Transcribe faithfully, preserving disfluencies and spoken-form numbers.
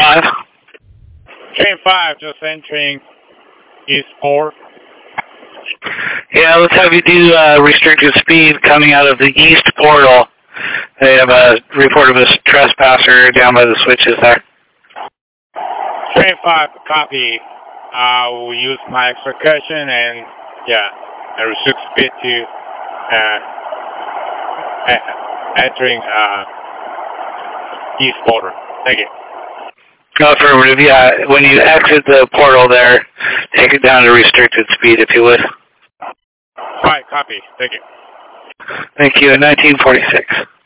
five. Train five, just entering Eastport. Yeah, let's have you do uh, restricted speed coming out of the east portal. They have a report of a trespasser down by the switches there. Train five, copy. I will use my extra cushion and, yeah, I restrict speed to uh, entering uh, East Portal. Thank you. Affirmative, yeah. When you exit the portal there, take it down to restricted speed, if you would. Right, copy. Thank you. Thank you. nineteen forty-six.